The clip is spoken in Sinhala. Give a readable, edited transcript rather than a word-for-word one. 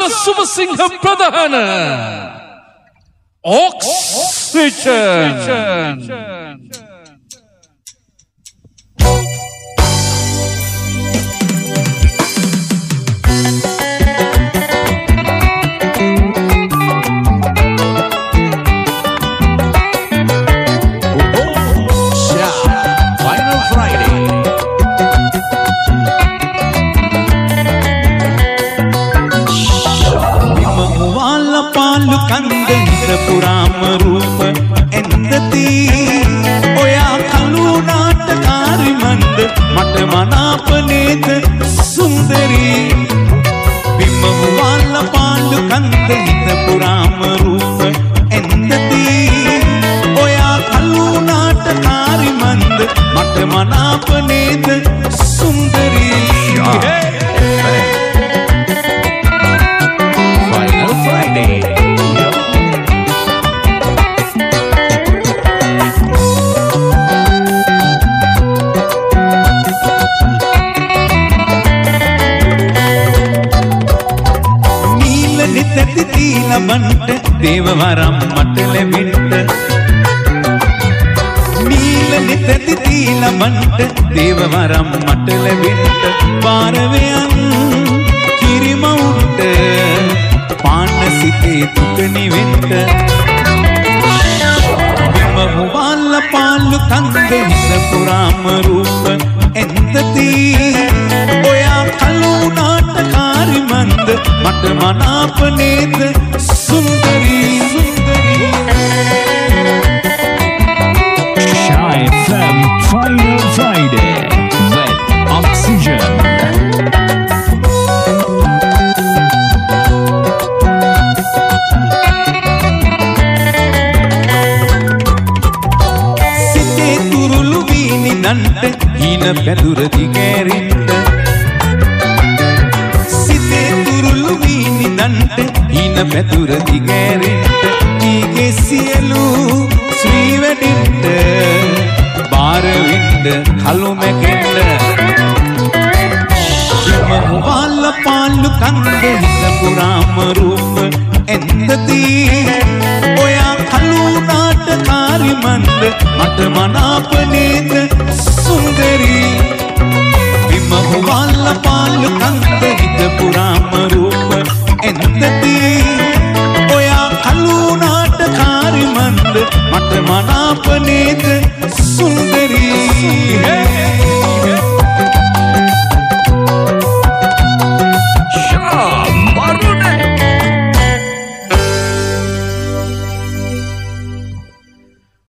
තුෂාර සුබසිංහ ප්‍රධාන ඔක්සිජන් පුරාම රූප එන්දති ඔයා කළු නාටකාරි මන්ද මට මනාප නේද සුන්දරී බිම වල පාළු කන්ද හිත පුරාම රූප එන්දති ඔයා කළු නාටකාරි මන්ද මට මනාප නේද සුන්දරී Final Friday ලබන්ට දේවවරම් මට ලැබෙන්න නීල නිතති ලබන්ට දේවවරම් මට ලැබෙන්න පාරවයන් කිරිමවුන්ට පාන්න සිතේ දුක නිවෙන්න බිම වල පාළු කන්ද හිත පුරාම රූප එන්දති ඔයා කළු නාටකාරි මන්ද මට මනාප නේද සුන්දරී Shy FM Final Friday with Oxygen. සිතේ තුරුළු වීනි නන්ට හීන පැදුර දිගෑරින්ට හීන පැතුර දිගෑරෙන්ට ඊගේ සියලු ශ්‍රී වැඩෙන්ට බාරවෙන්ට කළු මැකෙන්ට වල පාළු කන්ද හිත පුරාම රූප එන්දති ඔයා කළු නාටකාරි මන්ද මට මනාප නේද සුන්දරී බිම වල පාළු කන්ද හිත පුරාම